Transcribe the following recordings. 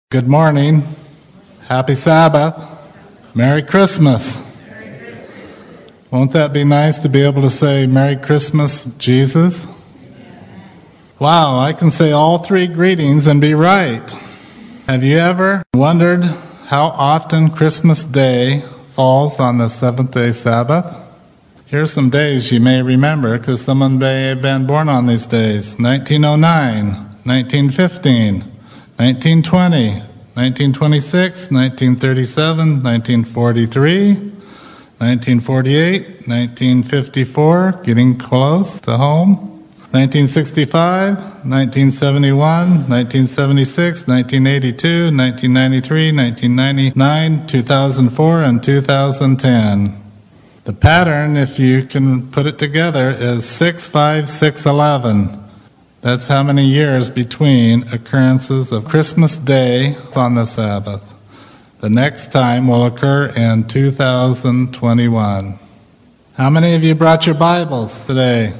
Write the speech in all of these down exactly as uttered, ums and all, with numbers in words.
Good morning. Happy Sabbath. Merry Christmas. Merry Christmas. Won't that be nice to be able to say Merry Christmas, Jesus? Amen. Wow, I can say all three greetings and be right. Have you ever wondered how often Christmas Day falls on the seventh-day Sabbath? Here's some days you may remember because someone may have been born on these days. nineteen oh nine, nineteen fifteen, nineteen twenty, nineteen twenty-six, nineteen thirty-seven, nineteen forty-three, nineteen forty-eight, nineteen fifty-four, getting close to home, nineteen sixty-five, nineteen seventy-one, nineteen seventy-six, nineteen eighty-two, nineteen ninety-three, nineteen ninety-nine, two thousand four, and two thousand ten. The pattern, if you can put it together, is six five six eleven. That's how many years between occurrences of Christmas Day on the Sabbath. The next time will occur in two thousand twenty-one. How many of you brought your Bibles today?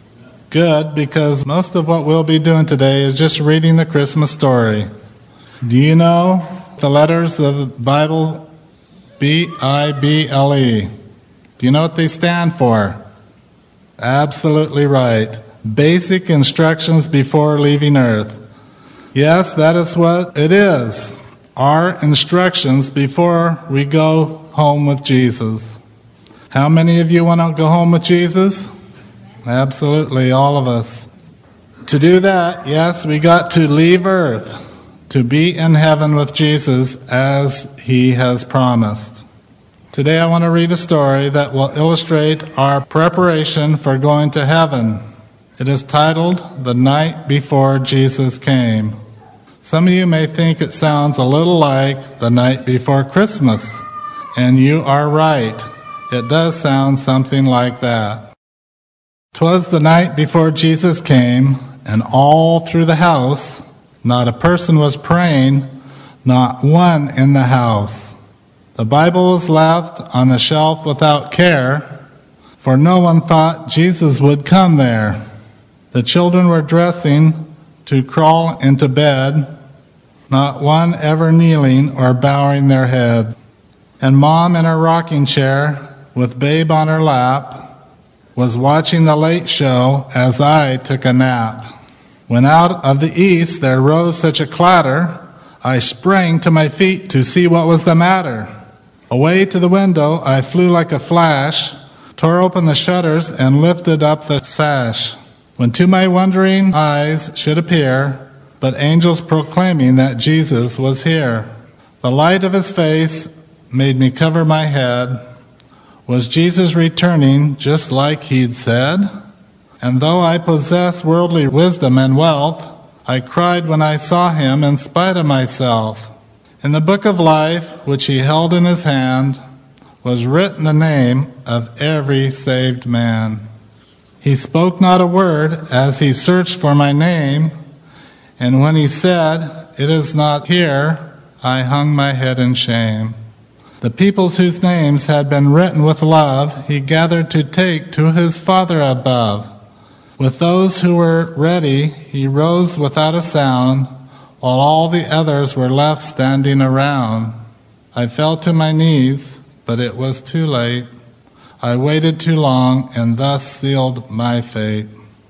Good, because most of what we'll be doing today is just reading the Christmas story. Do you know the letters of the Bible, B I B L E? Do you know what they stand for? Absolutely right. Basic instructions before leaving earth. Yes, that is what it is. Our instructions before we go home with Jesus. How many of you want to go home with Jesus? Absolutely, all of us. To do that, yes, we got to leave earth to be in heaven with Jesus as he has promised. Today I want to read a story that will illustrate our preparation for going to heaven. It is titled, The Night Before Jesus Came. Some of you may think it sounds a little like The Night Before Christmas, and you are right. It does sound something like that. 'Twas the night before Jesus came, and all through the house, not a person was praying, not one in the house. The Bible was left on the shelf without care, for no one thought Jesus would come there. The children were dressing to crawl into bed, not one ever kneeling or bowing their heads. And Mom in her rocking chair, with Babe on her lap, was watching the late show as I took a nap. When out of the east there rose such a clatter, I sprang to my feet to see what was the matter. Away to the window I flew like a flash, tore open the shutters and lifted up the sash. When to my wondering eyes should appear, but angels proclaiming that Jesus was here. The light of his face made me cover my head. Was Jesus returning just like he'd said? And though I possess worldly wisdom and wealth, I cried when I saw him in spite of myself. In the book of life, which he held in his hand, was written the name of every saved man. He spoke not a word as he searched for my name, and when he said, "It is not here," I hung my head in shame. The peoples whose names had been written with love, he gathered to take to his Father above. With those who were ready, he rose without a sound, while all the others were left standing around. I fell to my knees, but it was too late. I waited too long and thus sealed my fate.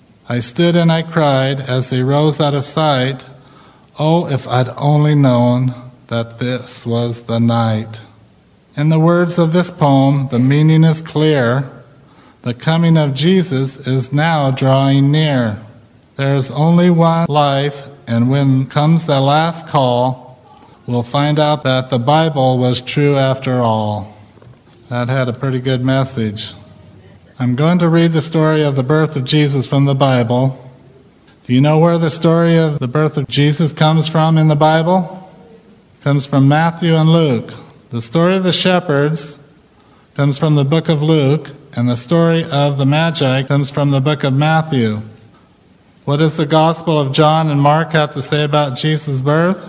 I stood and I cried as they rose out of sight. Oh, if I'd only known that this was the night. In the words of this poem, the meaning is clear. The coming of Jesus is now drawing near. There is only one life, and when comes the last call, we'll find out that the Bible was true after all. That had a pretty good message. I'm going to read the story of the birth of Jesus from the Bible. Do you know where the story of the birth of Jesus comes from in the Bible? It comes from Matthew and Luke. The story of the shepherds comes from the book of Luke, and the story of the Magi comes from the book of Matthew. What does the Gospel of John and Mark have to say about Jesus' birth?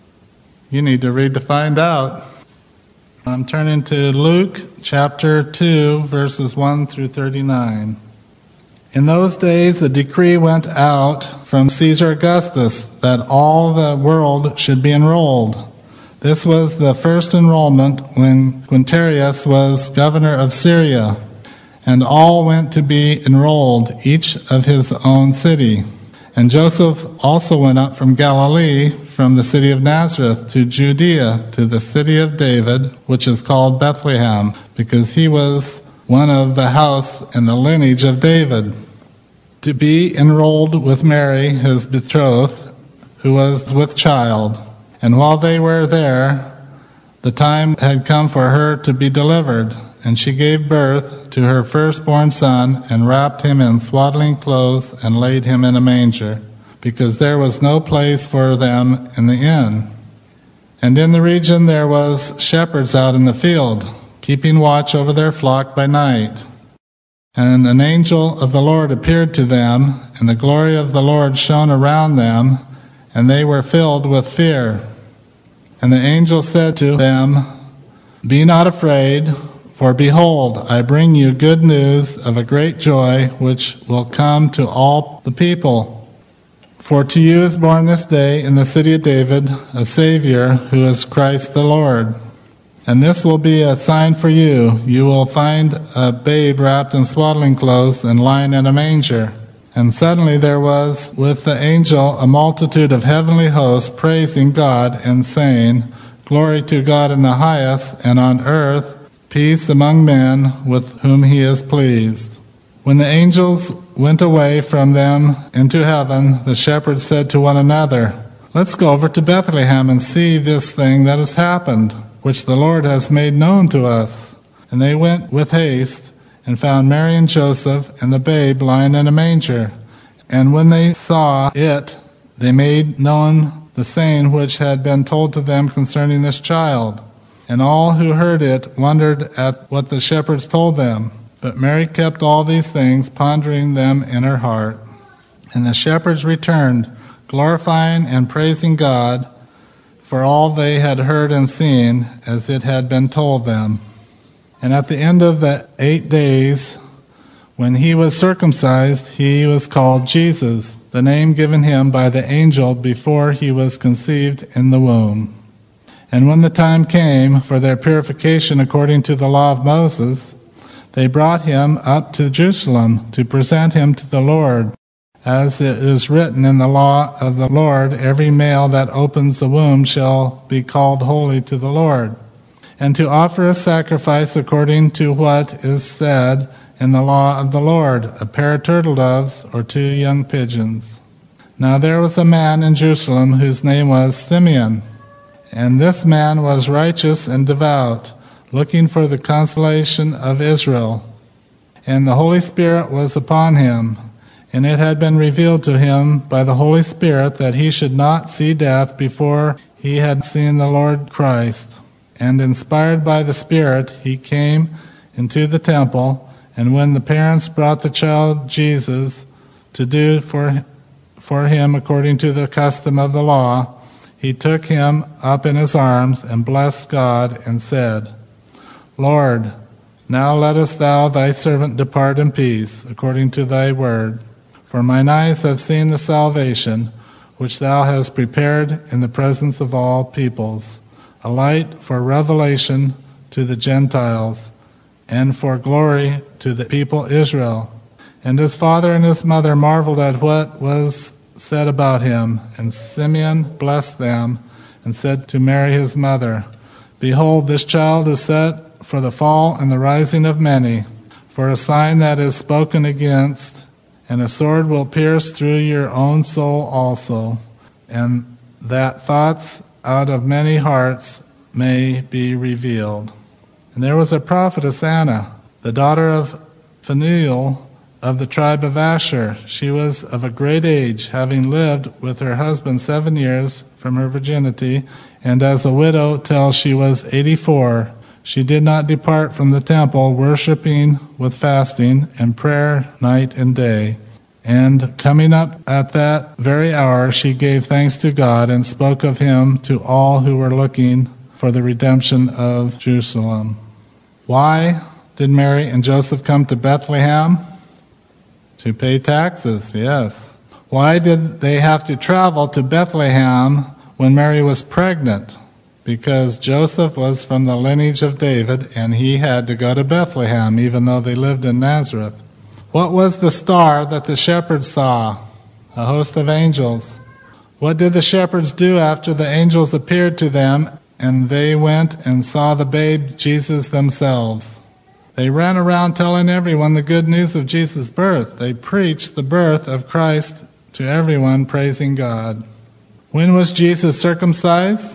You need to read to find out. I'm turning to Luke chapter two, verses one through thirty-nine. In those days, a decree went out from Caesar Augustus that all the world should be enrolled. This was the first enrollment when Quintarius was governor of Syria, and all went to be enrolled, each of his own city. And Joseph also went up from Galilee, from the city of Nazareth to Judea, to the city of David, which is called Bethlehem, because he was one of the house and the lineage of David, to be enrolled with Mary, his betrothed, who was with child. And while they were there, the time had come for her to be delivered, and she gave birth to her firstborn son, and wrapped him in swaddling clothes, and laid him in a manger, because there was no place for them in the inn. And in the region there was shepherds out in the field, keeping watch over their flock by night. And an angel of the Lord appeared to them, and the glory of the Lord shone around them, and they were filled with fear. And the angel said to them, "Be not afraid, for behold, I bring you good news of a great joy, which will come to all the people. For to you is born this day in the city of David a Savior, who is Christ the Lord. And this will be a sign for you. You will find a babe wrapped in swaddling clothes and lying in a manger." And suddenly there was with the angel a multitude of heavenly hosts praising God and saying, "Glory to God in the highest, and on earth peace among men with whom he is pleased." When the angels went away from them into heaven, the shepherds said to one another, "Let's go over to Bethlehem and see this thing that has happened, which the Lord has made known to us." And they went with haste, and found Mary and Joseph and the babe lying in a manger. And when they saw it, they made known the saying which had been told to them concerning this child. And all who heard it wondered at what the shepherds told them. But Mary kept all these things, pondering them in her heart. And the shepherds returned, glorifying and praising God for all they had heard and seen, as it had been told them. And at the end of the eight days, when he was circumcised, he was called Jesus, the name given him by the angel before he was conceived in the womb. And when the time came for their purification according to the law of Moses, they brought him up to Jerusalem to present him to the Lord. As it is written in the law of the Lord, every male that opens the womb shall be called holy to the Lord, and to offer a sacrifice according to what is said in the law of the Lord, a pair of turtle doves or two young pigeons. Now there was a man in Jerusalem whose name was Simeon, and this man was righteous and devout, looking for the consolation of Israel. And the Holy Spirit was upon him, and it had been revealed to him by the Holy Spirit that he should not see death before he had seen the Lord Christ. And inspired by the Spirit, he came into the temple, and when the parents brought the child Jesus to do for, for him according to the custom of the law, he took him up in his arms and blessed God and said, "Lord, now lettest thou thy servant depart in peace, according to thy word. For mine eyes have seen the salvation, which thou hast prepared in the presence of all peoples, a light for revelation to the Gentiles, and for glory to the people Israel." And his father and his mother marveled at what was said about him. And Simeon blessed them, and said to Mary his mother, "Behold, this child is set for the fall and the rising of many, for a sign that is spoken against, and a sword will pierce through your own soul also, and that thoughts out of many hearts may be revealed." And there was a prophetess Anna, the daughter of Phanuel of the tribe of Asher. She was of a great age, having lived with her husband seven years from her virginity, and as a widow till she was eighty-four. She did not depart from the temple, worshiping with fasting and prayer night and day. And coming up at that very hour, she gave thanks to God and spoke of him to all who were looking for the redemption of Jerusalem. Why did Mary and Joseph come to Bethlehem? To pay taxes, yes. Why did they have to travel to Bethlehem when Mary was pregnant? Because Joseph was from the lineage of David, and he had to go to Bethlehem, even though they lived in Nazareth. What was the star that the shepherds saw? A host of angels. What did the shepherds do after the angels appeared to them, and they went and saw the babe Jesus themselves? They ran around telling everyone the good news of Jesus' birth. They preached the birth of Christ to everyone, praising God. When was Jesus circumcised?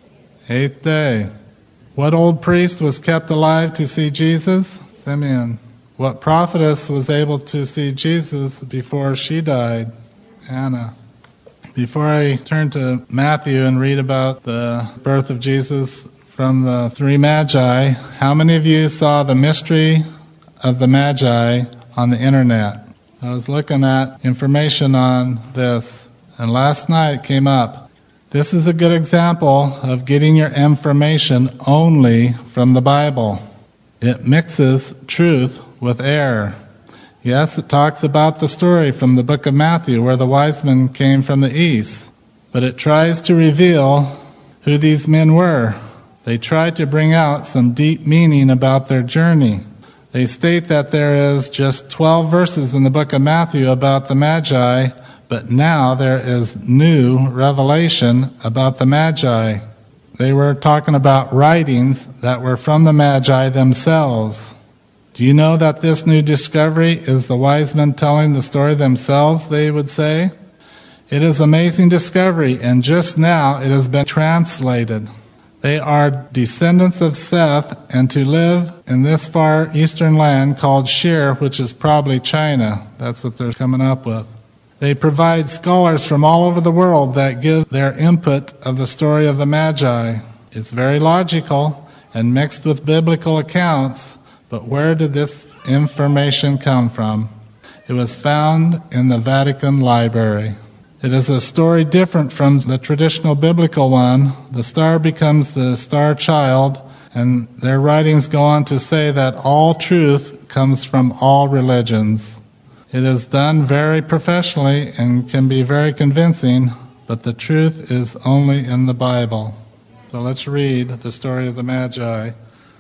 Eighth day. What old priest was kept alive to see Jesus? Simeon. What prophetess was able to see Jesus before she died? Anna. Before I turn to Matthew and read about the birth of Jesus from the three magi, how many of you saw the mystery of the magi on the internet? I was looking at information on this, and last night it came up. This is a good example of getting your information only from the Bible. It mixes truth with error. Yes, it talks about the story from the book of Matthew where the wise men came from the east, but it tries to reveal who these men were. They try to bring out some deep meaning about their journey. They state that there is just twelve verses in the book of Matthew about the Magi, but now there is new revelation about the Magi. They were talking about writings that were from the Magi themselves. Do you know that this new discovery is the wise men telling the story themselves, they would say? It is an amazing discovery, and just now it has been translated. They are descendants of Seth, and to live in this far eastern land called Shir, which is probably China. That's what they're coming up with. They provide scholars from all over the world that give their input of the story of the Magi. It's very logical and mixed with biblical accounts, but where did this information come from? It was found in the Vatican Library. It is a story different from the traditional biblical one. The star becomes the star child, and their writings go on to say that all truth comes from all religions. It is done very professionally and can be very convincing, but the truth is only in the Bible. So let's read the story of the Magi.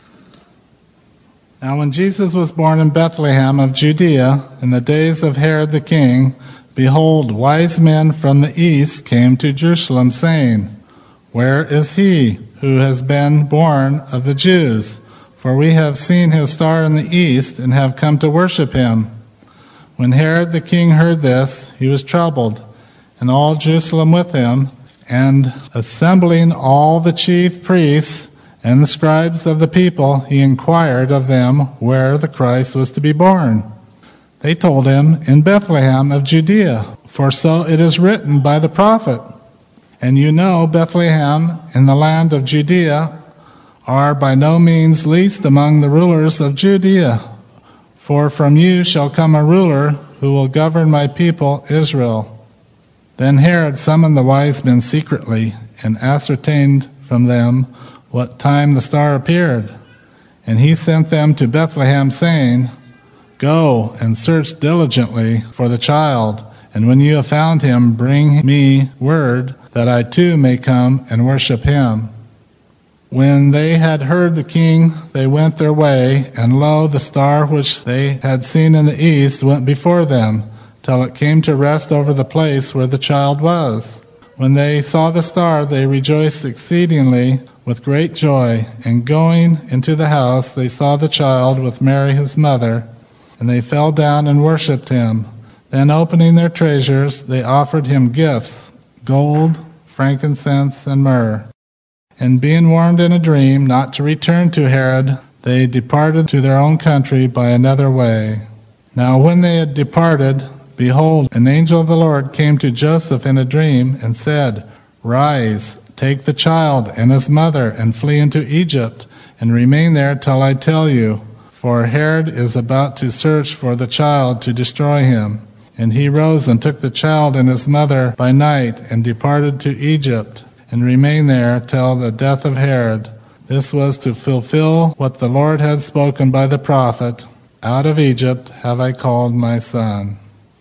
Now when Jesus was born in Bethlehem of Judea in the days of Herod the king, behold, wise men from the east came to Jerusalem, saying, Where is he who has been born of the Jews? For we have seen his star in the east and have come to worship him. When Herod the king heard this, he was troubled, and all Jerusalem with him, and assembling all the chief priests and the scribes of the people, he inquired of them where the Christ was to be born. They told him, In Bethlehem of Judea, for so it is written by the prophet. And you know Bethlehem in the land of Judea are by no means least among the rulers of Judea. For from you shall come a ruler who will govern my people Israel. Then Herod summoned the wise men secretly and ascertained from them what time the star appeared. And he sent them to Bethlehem, saying, Go and search diligently for the child, and when you have found him, bring me word that I too may come and worship him. When they had heard the king, they went their way, and lo, the star which they had seen in the east went before them, till it came to rest over the place where the child was. When they saw the star, they rejoiced exceedingly with great joy, and going into the house, they saw the child with Mary his mother, and they fell down and worshipped him. Then opening their treasures, they offered him gifts, gold, frankincense, and myrrh. And being warned in a dream not to return to Herod, they departed to their own country by another way. Now when they had departed, behold, an angel of the Lord came to Joseph in a dream and said, Rise, take the child and his mother, and flee into Egypt, and remain there till I tell you. For Herod is about to search for the child to destroy him. And he rose and took the child and his mother by night, and departed to Egypt, and remained there till the death of Herod. This was to fulfill what the Lord had spoken by the prophet, Out of Egypt have I called my son.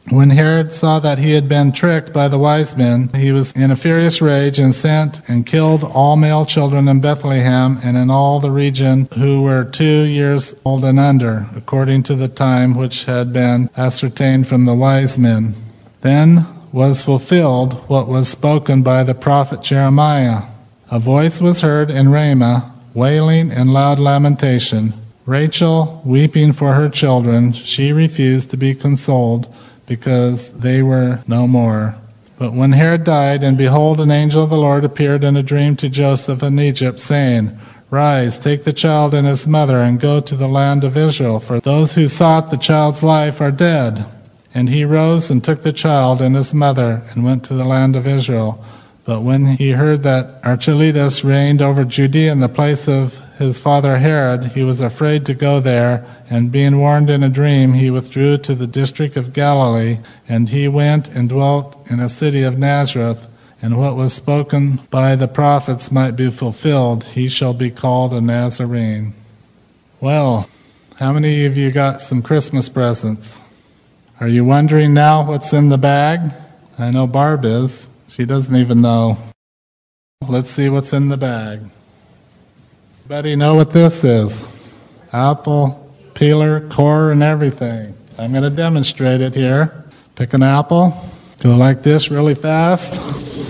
When Herod saw that he had been tricked by the wise men, he was in a furious rage and sent and killed all male children in Bethlehem and in all the region who were two years old and under, according to the time which had been ascertained from the wise men. Then was fulfilled what was spoken by the prophet Jeremiah. A voice was heard in Ramah, wailing and loud lamentation. Rachel weeping for her children, she refused to be consoled, because they were no more. But when Herod died, and behold, an angel of the Lord appeared in a dream to Joseph in Egypt, saying, Rise, take the child and his mother, and go to the land of Israel, for those who sought the child's life are dead. And he rose and took the child and his mother, and went to the land of Israel. But when he heard that Archelaus reigned over Judea in the place of his father Herod, he was afraid to go there, and being warned in a dream, he withdrew to the district of Galilee, and he went and dwelt in a city of Nazareth, and what was spoken by the prophets might be fulfilled, he shall be called a Nazarene. Well, how many of you got some Christmas presents? Are you wondering now what's in the bag? I know Barb is. She doesn't even know. Let's see what's in the bag. Anybody know what this is? Apple, peeler, core, and everything. I'm going to demonstrate it here. Pick an apple. Go like this really fast.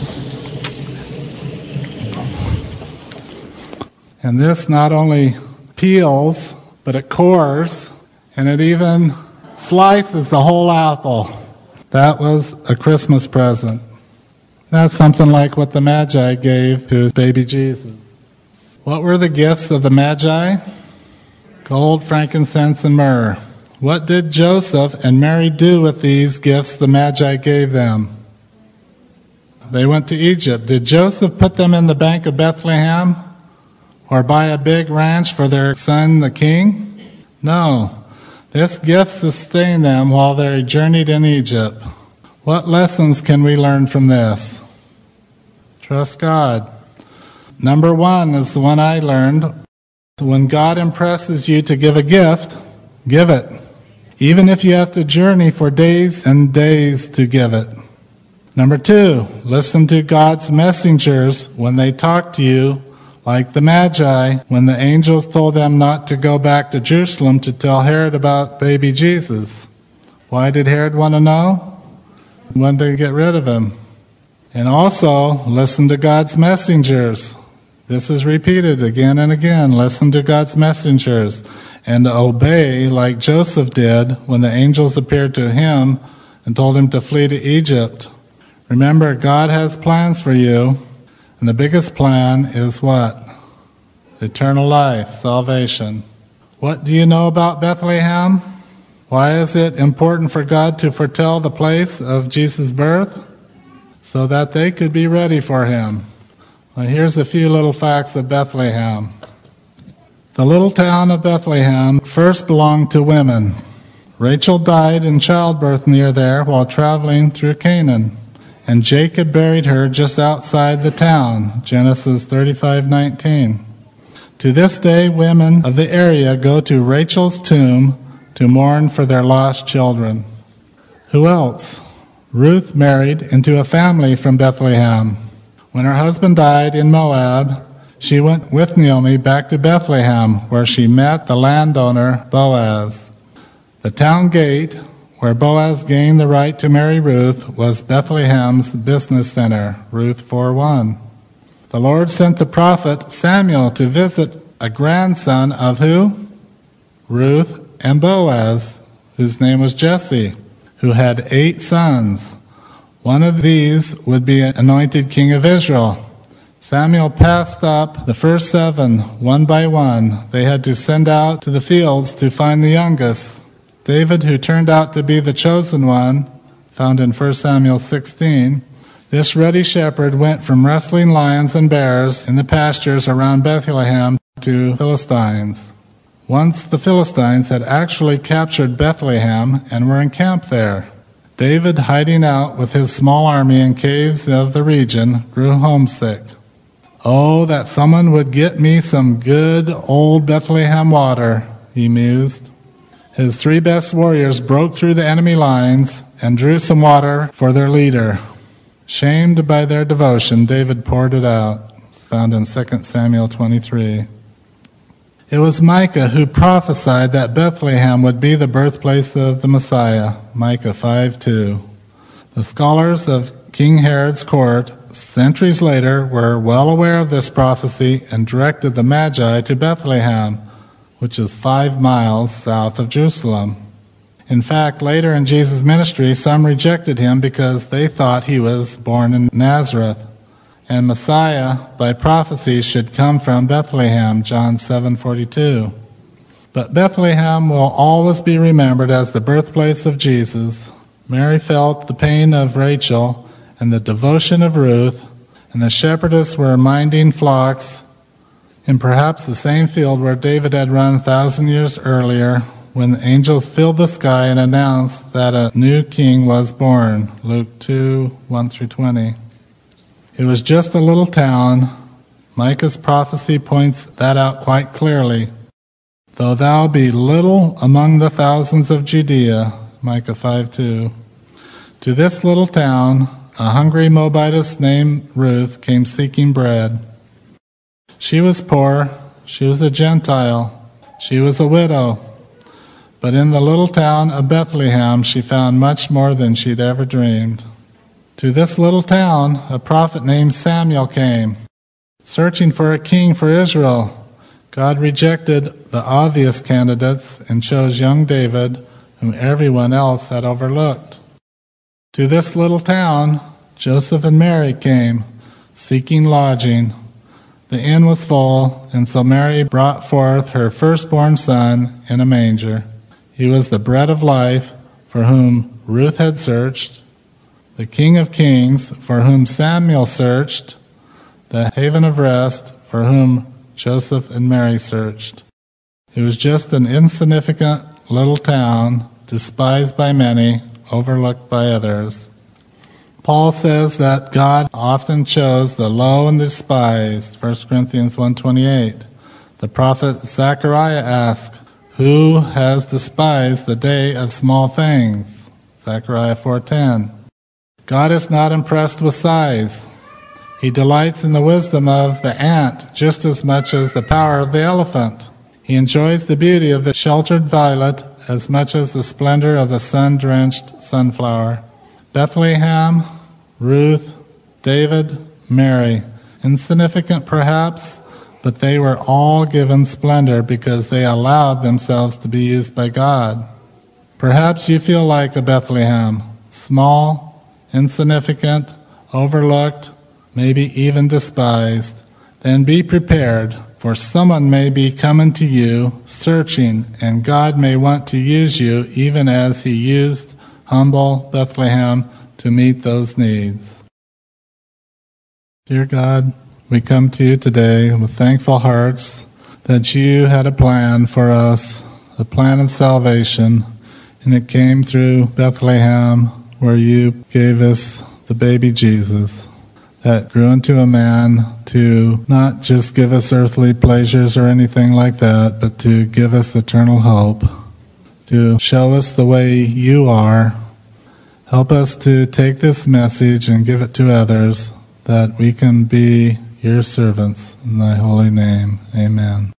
And this not only peels, but it cores, and it even slices the whole apple. That was a Christmas present. That's something like what the Magi gave to baby Jesus. What were the gifts of the Magi? Gold, frankincense, and myrrh. What did Joseph and Mary do with these gifts the Magi gave them? They went to Egypt. Did Joseph put them in the bank of Bethlehem or buy a big ranch for their son, the king? No. This gift sustained them while they journeyed in Egypt. What lessons can we learn from this? Trust God. Number one is the one I learned. When God impresses you to give a gift, give it. Even if you have to journey for days and days to give it. Number two, listen to God's messengers when they talk to you, like the Magi, when the angels told them not to go back to Jerusalem to tell Herod about baby Jesus. Why did Herod want to know? He wanted to get rid of him. And also, listen to God's messengers. This is repeated again and again. Listen to God's messengers and obey like Joseph did when the angels appeared to him and told him to flee to Egypt. Remember, God has plans for you, and the biggest plan is what? Eternal life, salvation. What do you know about Bethlehem? Why is it important for God to foretell the place of Jesus' birth? So that they could be ready for him. Well, here's a few little facts of Bethlehem. The little town of Bethlehem first belonged to women. Rachel died in childbirth near there while traveling through Canaan, and Jacob buried her just outside the town, Genesis thirty-five nineteen. To this day, women of the area go to Rachel's tomb to mourn for their lost children. Who else? Ruth married into a family from Bethlehem. When her husband died in Moab, she went with Naomi back to Bethlehem, where she met the landowner Boaz. The town gate, where Boaz gained the right to marry Ruth, was Bethlehem's business center, Ruth four one. The Lord sent the prophet Samuel to visit a grandson of who? Ruth and Boaz, whose name was Jesse, who had eight sons. One of these would be anointed king of Israel. Samuel passed up the first seven, one by one. They had to send out to the fields to find the youngest. David, who turned out to be the chosen one, found in First Samuel sixteen, this ruddy shepherd went from wrestling lions and bears in the pastures around Bethlehem to Philistines. Once the Philistines had actually captured Bethlehem and were encamped there. David, hiding out with his small army in caves of the region, grew homesick. Oh, that someone would get me some good old Bethlehem water, he mused. His three best warriors broke through the enemy lines and drew some water for their leader. Shamed by their devotion, David poured it out. It's found in Second Samuel twenty-three. It was Micah who prophesied that Bethlehem would be the birthplace of the Messiah, Micah five two. The scholars of King Herod's court, centuries later, were well aware of this prophecy and directed the Magi to Bethlehem, which is five miles south of Jerusalem. In fact, later in Jesus' ministry, some rejected him because they thought he was born in Nazareth, and Messiah, by prophecy, should come from Bethlehem, John seven forty-two. But Bethlehem will always be remembered as the birthplace of Jesus. Mary felt the pain of Rachel and the devotion of Ruth, and the shepherdess were minding flocks in perhaps the same field where David had run a thousand years earlier, when the angels filled the sky and announced that a new king was born, Luke two one through twenty. It was just a little town. Micah's prophecy points that out quite clearly. Though thou be little among the thousands of Judea, Micah five two. To this little town, a hungry Moabitess named Ruth came seeking bread. She was poor, she was a Gentile, she was a widow. But in the little town of Bethlehem, she found much more than she'd ever dreamed. To this little town, a prophet named Samuel came, searching for a king for Israel. God rejected the obvious candidates and chose young David, whom everyone else had overlooked. To this little town, Joseph and Mary came, seeking lodging. The inn was full, and so Mary brought forth her firstborn son in a manger. He was the bread of life, for whom Ruth had searched, the King of Kings, for whom Samuel searched, the haven of rest, for whom Joseph and Mary searched. It was just an insignificant little town, despised by many, overlooked by others. Paul says that God often chose the low and despised, First Corinthians one twenty-eight. The prophet Zechariah asked, "Who has despised the day of small things?" Zechariah four ten. God is not impressed with size. He delights in the wisdom of the ant just as much as the power of the elephant. He enjoys the beauty of the sheltered violet as much as the splendor of the sun-drenched sunflower. Bethlehem, Ruth, David, Mary, insignificant perhaps, but they were all given splendor because they allowed themselves to be used by God. Perhaps you feel like a Bethlehem, small, insignificant, overlooked, maybe even despised. Then be prepared, for someone may be coming to you, searching, and God may want to use you even as he used humble Bethlehem to meet those needs. Dear God, we come to you today with thankful hearts that you had a plan for us, a plan of salvation, and it came through Bethlehem, where you gave us the baby Jesus that grew into a man to not just give us earthly pleasures or anything like that, but to give us eternal hope, to show us the way you are. Help us to take this message and give it to others, that we can be your servants. In thy holy name, amen.